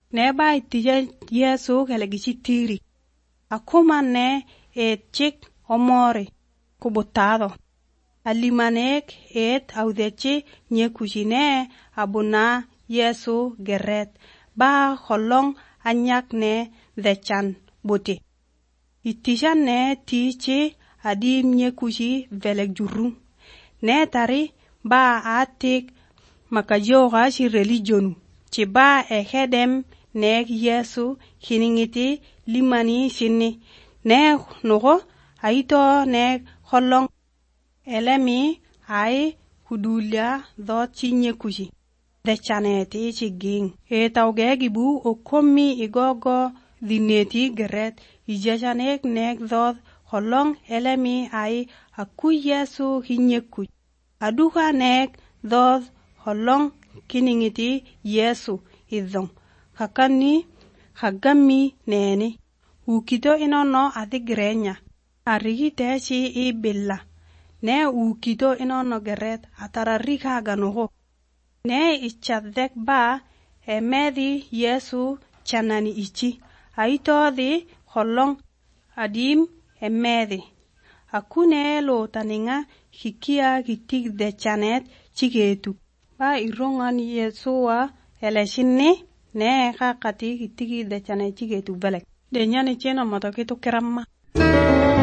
ne ba itije Yesu kele gichitiri akuma ne chik omori kubutado alimanek audechi nyekujine abuna Yesu geret ba holong anyak ne dechan buti itishan ne tichi adim nyekuji velek juru ne tari ba atik makajoga shi religionu ci ba hedem ne Yesu kiningiti limani shinni ne nogo aito ne holong elemi ai kudulia do chinye kuji de chaneti chiging tawge gibu okomi igogo dineti geret ijajanek nek do holong elemi ai aku Yesu hinyeku aduka nek do holong kiningiti Yesu idong kakani hagami neni ukito inono adigrenya arigite chi ibilla ne ukito inono geret atararika ganoho ne ichadek ba emedi Yesu chanani ichi aito di holong adim emedi akune lo taninga hikia gitik de chanet chigetu ba irongan Yesu wa eleshini ne kakati gitiki de chanet chigetu belek de nyani cheno matoketu keramma